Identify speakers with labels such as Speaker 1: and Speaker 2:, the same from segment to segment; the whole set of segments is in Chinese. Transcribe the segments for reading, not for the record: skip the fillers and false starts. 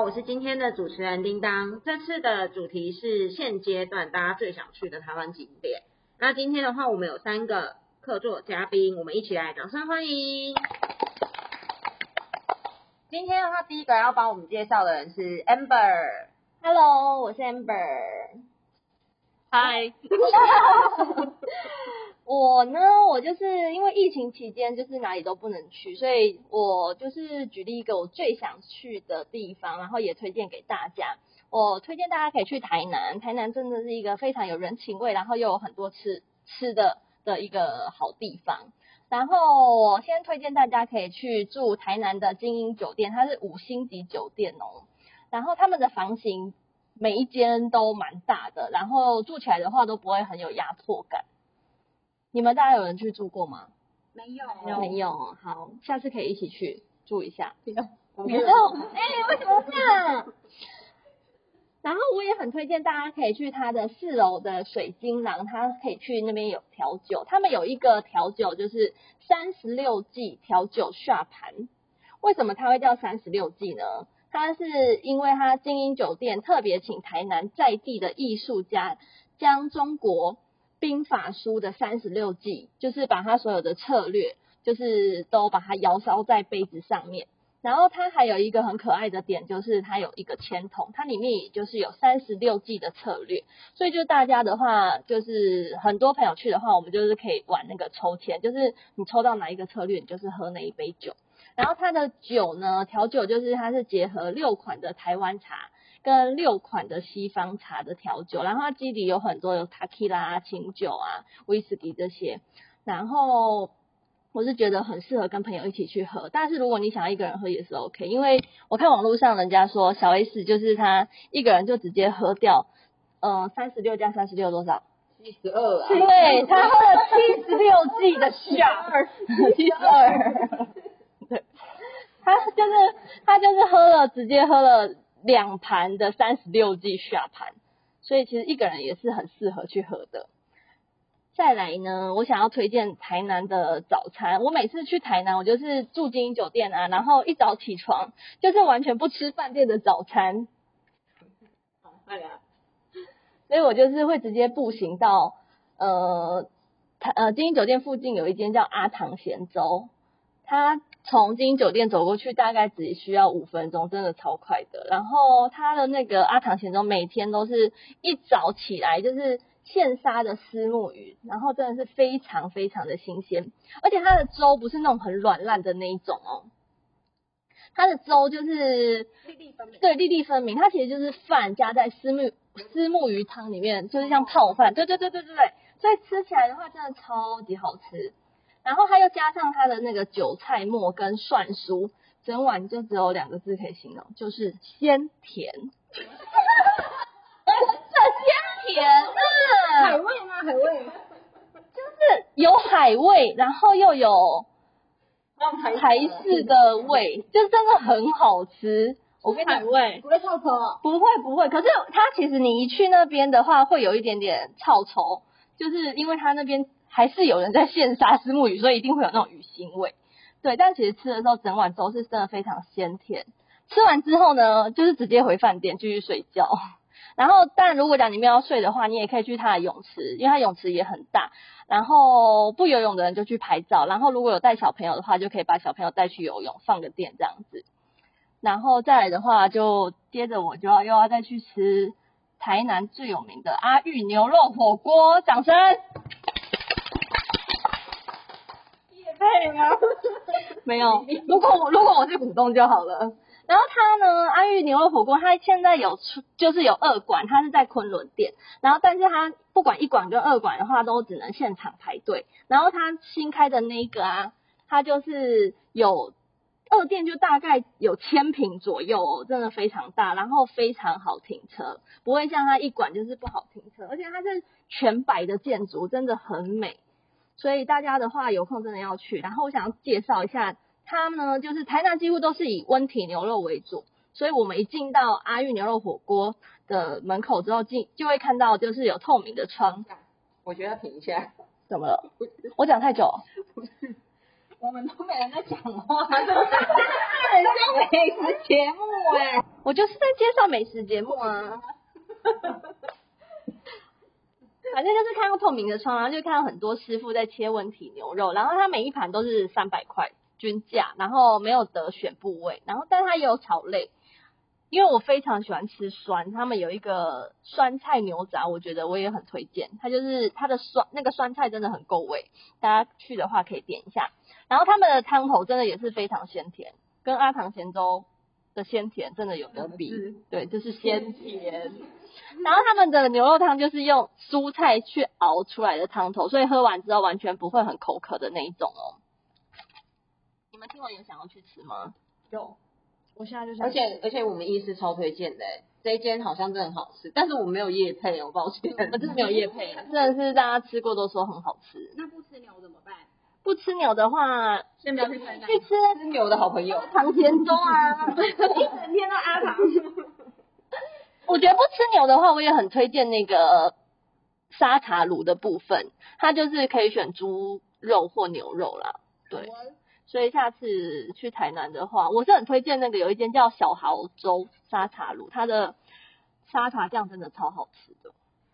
Speaker 1: 我是今天的主持人叮当。这次的主题是现阶段大家最想去的台湾景点。那今天的话，我们有3个客座嘉宾，我们一起来掌声欢迎。今天的话，第一个要帮我们介绍的人是 Amber。Hello， 我是 Amber。
Speaker 2: 嗨。我就是因为疫情期间就是哪里都不能去，所以我就是举例一个我最想去的地方，然后也推荐给大家。我推荐大家可以去台南，台南真的是一个非常有人情味，然后又有很多吃的一个好地方。然后我先推荐大家可以去住台南的精英酒店，它是5星级酒店哦。然后他们的房型每一间都蛮大的，然后住起来的话都不会很有压迫感。你们大家有人去住过吗？
Speaker 1: 没有。
Speaker 2: 好，下次可以一起去住一下。
Speaker 1: 没有。
Speaker 2: 为什么这样？然后我也很推荐大家可以去它的4楼的水晶廊，它可以去那边有调酒，他们有一个调酒就是36季调酒下盘。为什么它会叫36季呢？它是因为它精英酒店特别请台南在地的艺术家将中国兵法书的36计，就是把它所有的策略就是都把它窑烧在杯子上面。然后它还有一个很可爱的点，就是它有一个签筒，它里面也就是有36计的策略。所以就大家的话，就是很多朋友去的话，我们就是可以玩那个抽签，就是你抽到哪一个策略，你就是喝哪一杯酒。然后它的酒呢，调酒就是它是结合6款的台湾茶跟6款的西方茶的调酒，然后它基底有很多有 tequila 清酒啊、威士忌这些，然后我是觉得很适合跟朋友一起去喝，但是如果你想要一个人喝也是 OK， 因为我看网络上人家说小 S 就是他一个人就直接喝掉36加36多少
Speaker 1: ？72啊。
Speaker 2: 对，他喝了76剂的 shot 72对，他就是直接喝了2盘的36剂下盘，所以其实一个人也是很适合去喝的。再来呢，我想要推荐台南的早餐。我每次去台南，我就是住精英酒店啊，然后一早起床就是完全不吃饭店的早餐，所以我就是会直接步行到精英酒店附近有一间叫阿唐咸粥，它从精英酒店走过去大概只需要5分钟，真的超快的。然后它的那个阿唐咸粥每天都是一早起来就是现杀的虱目鱼，然后真的是非常非常的新鲜，而且它的粥不是那种很软烂的那一种哦，它的粥就是
Speaker 1: 粒粒分明。
Speaker 2: 对，粒粒分明，它其实就是饭加在虱目鱼汤里面，就是像泡饭，对，所以吃起来的话真的超级好吃。然后它又加上它的那个韭菜末跟蒜酥，整碗就只有2个字可以形容，就是鲜甜。鲜甜啊！
Speaker 1: 海味吗？海味。
Speaker 2: 就是有海味，然后又有台式的味，就真的很好吃。我跟你讲，
Speaker 1: 海味不会臭臭哦？
Speaker 2: 不会，可是它其实你一去那边的话，会有一点点臭臭，就是因为它那边还是有人在现杀虱目鱼，所以一定会有那种鱼腥味。对，但其实吃的时候整碗粥是真的非常鲜甜。吃完之后呢，就是直接回饭店继续睡觉。然后，但如果讲你们要睡的话，你也可以去它的泳池，因为它泳池也很大。然后不游泳的人就去拍照，然后如果有带小朋友的话，就可以把小朋友带去游泳，放个电这样子。然后再来的话，就接着我就又要再去吃台南最有名的阿裕牛肉火锅，掌声！业配吗？没有，如果我是股东就好了。然后它呢，阿裕牛肉火锅，它现在就是有2馆，它是在昆仑店。然后，但是它不管1馆跟2馆的话，都只能现场排队。然后它新开的那个啊，它就是有2店就大概有1000坪左右哦，真的非常大，然后非常好停车，不会像它1馆就是不好停车，而且它是全白的建筑，真的很美。所以大家的话有空真的要去。然后我想要介绍一下。它呢，就是台南几乎都是以温体牛肉为主，所以我们一进到阿裕牛肉火锅的门口之后，就会看到就是有透明的窗。
Speaker 1: 我觉得停一下。
Speaker 2: 怎么了？我讲太久。
Speaker 3: 我们都没人在讲话，很像美食节目哎。
Speaker 2: 我就是在介绍美食节目啊。反正就是看到透明的窗，然后就看到很多师傅在切问题牛肉，然后他每一盘都是300块均价，然后没有得选部位，然后但它也有炒类，因为我非常喜欢吃酸，他们有一个酸菜牛杂，我觉得我也很推荐，它就是它的那个酸菜真的很够味，大家去的话可以点一下。然后他们的汤头真的也是非常鲜甜，跟阿唐咸粥的鲜甜真的有得比，对，就是鲜甜。然后他们的牛肉汤就是用蔬菜去熬出来的汤头，所以喝完之后完全不会很口渴的那一种哦。你们听完有想要去吃吗？
Speaker 3: 有，我现在就想。
Speaker 1: 而且我们医师超推荐的，这一间好像真的很好吃，但是我没有业配哦，抱歉，
Speaker 2: 我真的没有业配，真的是大家吃过都说很好吃。
Speaker 3: 那不吃牛怎么办？
Speaker 2: 不吃牛的话，
Speaker 3: 先不要去台南，
Speaker 2: 去吃
Speaker 1: 牛的好朋友
Speaker 2: 唐咸粥啊，
Speaker 3: 一整天都阿唐。
Speaker 2: 我觉得不吃牛的话，我也很推荐那个沙茶卤的部分，它就是可以选猪肉或牛肉啦。对，所以下次去台南的话，我是很推荐那个有一间叫小豪粥沙茶卤，它的沙茶酱真的超好吃的。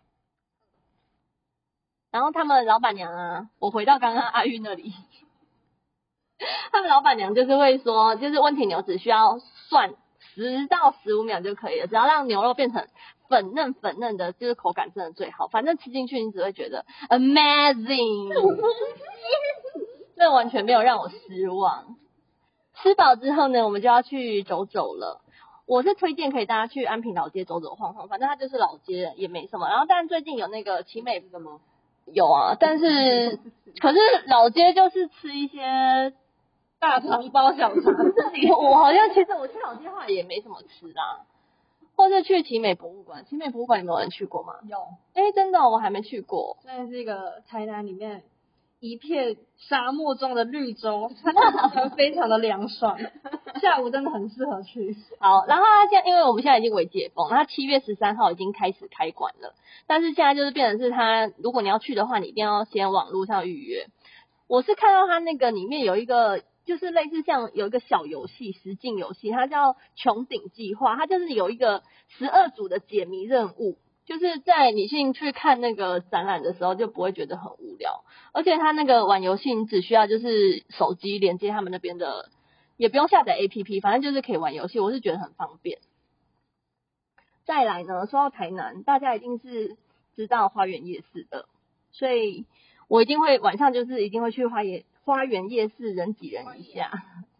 Speaker 2: 然后他们老板娘啊，我回到刚刚阿玉那里，他们老板娘就是会说，就是温体牛只需要涮10到15秒就可以了，只要让牛肉变成粉嫩的，就是口感真的最好。反正吃进去你只会觉得 amazing， 这完全没有让我失望。吃饱之后呢，我们就要去走走了。我是推荐可以大家去安平老街走走晃晃，反正它就是老街，也没什么。然后但最近有那个奇美什么有啊，但是可是老街就是吃一些
Speaker 3: 大肠包小肠。
Speaker 2: 我好像其实我去老街后来也没什么吃啦，或是去奇美博物馆。奇美博物馆有没有人去过吗？
Speaker 3: 有，
Speaker 2: 真的我还没去过。
Speaker 3: 真的是一个台南里面一片沙漠中的绿洲，非常的凉爽，下午真的很适合去。
Speaker 2: 好，然后它现在因为我们现在已经微解封，它7月13号已经开始开馆了，但是现在就是变成是它，如果你要去的话，你一定要先网络上预约。我是看到它那个里面有一个，就是类似像有一个小游戏，实境游戏，它叫穹顶计划，它就是有一个12组的解谜任务。就是在你去看那个展览的时候，就不会觉得很无聊，而且它那个玩游戏，你只需要就是手机连接他们那边的，也不用下载 APP， 反正就是可以玩游戏，我是觉得很方便。再来呢，说到台南，大家一定是知道花园夜市的，所以我一定会晚上就是一定会去花园夜市人挤人一下。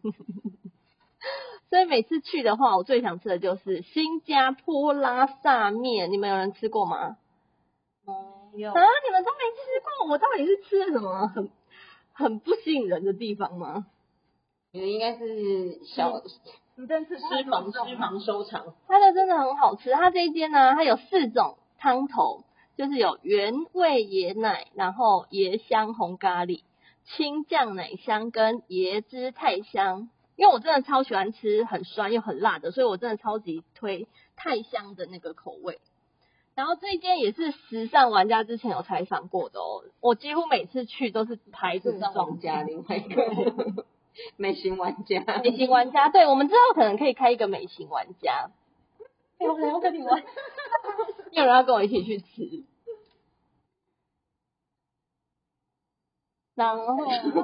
Speaker 2: 所以每次去的话，我最想吃的就是新加坡拉萨面，你们有人吃过吗？
Speaker 3: 有
Speaker 2: 啊，你们都没吃过，我到底是吃了什么很不吸引人的地方吗？
Speaker 1: 你们应该是小
Speaker 3: 你真是
Speaker 1: 脂肪收藏。
Speaker 2: 它的真的很好吃，它这一间呢，它有4种汤头，就是有原味椰奶，然后椰香红咖喱、青酱奶香跟椰汁泰香。因为我真的超喜欢吃很酸又很辣的，所以我真的超级推泰香的那个口味。然后这一间也是时尚玩家之前有采访过的哦，我几乎每次去都是排队
Speaker 1: 玩家，另外一个美型玩家，
Speaker 2: 美型玩家，对，我们之后可能可以开一个美型玩家。我来，我跟你玩，有人要跟我一起去吃。然后，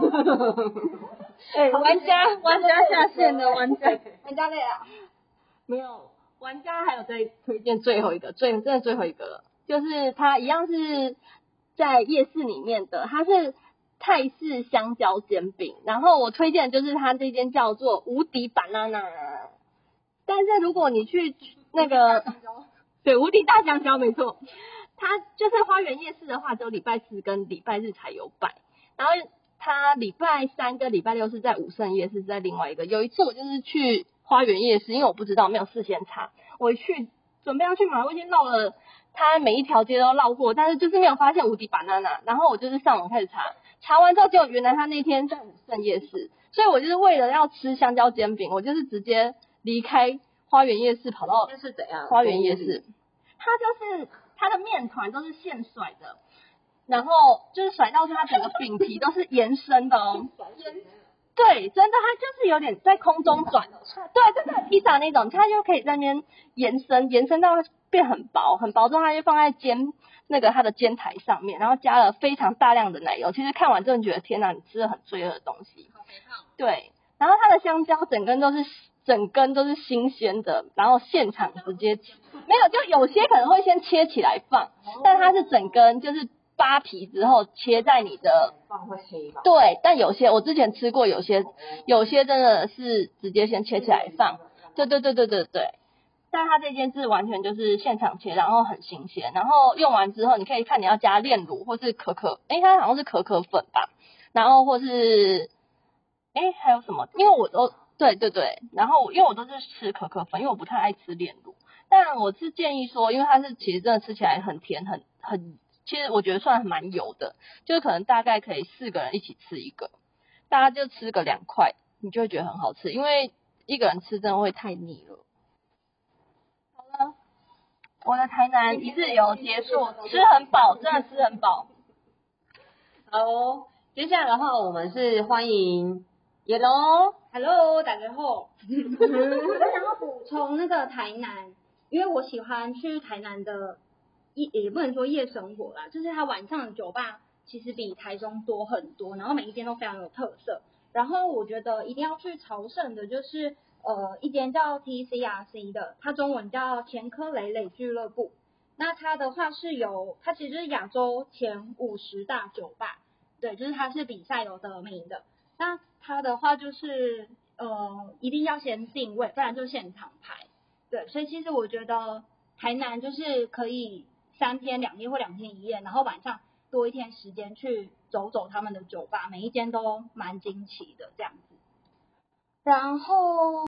Speaker 3: 玩家下线的玩家累了。
Speaker 2: 没有，玩家还有在推荐最后一个，真的最后一个了，就是它一样是在夜市里面的，它是泰式香蕉煎饼，然后我推荐的就是它这间叫做无敌 banana， 但是如果你去那个对无敌大香蕉没错，它就是花园夜市的话，只有礼拜4跟礼拜日才有摆。然后他礼拜3跟礼拜6是在武圣夜市，是在另外一个。有一次我就是去花园夜市，因为我不知道，没有事先查。我一去准备要去买，我已经绕了它每一条街都绕过，但是就是没有发现无敌 banana。然后我就是上网开始查完之后，结果原来他那天在武圣夜市，所以我就是为了要吃香蕉煎饼，我就是直接离开花园夜市跑到
Speaker 1: 是怎样？
Speaker 2: 花园夜市，它就是它的面团都是现甩的。然后就是甩到它整个饼皮都是延伸的哦， 对，真的，它就是有点在空中转，对，真的披萨那种，它就可以在那边延伸到变很薄，很薄之后，它就放在它的煎台上面，然后加了非常大量的奶油。其实看完真的觉得天哪，你吃了很罪恶的东西。
Speaker 1: 好肥胖。
Speaker 2: 对，然后它的香蕉整根都是新鲜的，然后现场直接没有，就有些可能会先切起来放，但它是整根就是扒皮之后切在你的
Speaker 1: 放会黑吧？
Speaker 2: 对，但有些我之前吃过，有些真的是直接先切起来放，对，但它这件是完全就是现场切，然后很新鲜，然后用完之后你可以看你要加炼乳或是可可它好像是可可粉吧，然后或是还有什么，因为我都对，然后因为我都是吃可可粉，因为我不太爱吃炼乳，但我是建议说，因为它是其实真的吃起来很甜很其实我觉得算蛮油的，就是可能大概可以4个人一起吃一个，大家就吃个2块，你就会觉得很好吃，因为一个人吃真的会太腻了。好了，我的台南一日游结束，吃很饱，真的吃很饱。
Speaker 1: 好哦，接下来的话，我们是欢迎Yellow。
Speaker 3: Hello， 大家好。我想要补充那个台南，因为我喜欢去台南的也不能说夜生活啦，就是它晚上的酒吧其实比台中多很多，然后每一间都非常有特色。然后我觉得一定要去朝圣的，就是一间叫 TCRC 的，它中文叫前科累累俱乐部。那它的话它其实就是亚洲前50大酒吧，对，就是它是比赛有得名的。那它的话就是一定要先定位，不然就现场排。对，所以其实我觉得台南就是可以3天2夜或2天1夜，然后晚上多一天时间去走走他们的酒吧，每一间都蛮惊奇的这样子。然后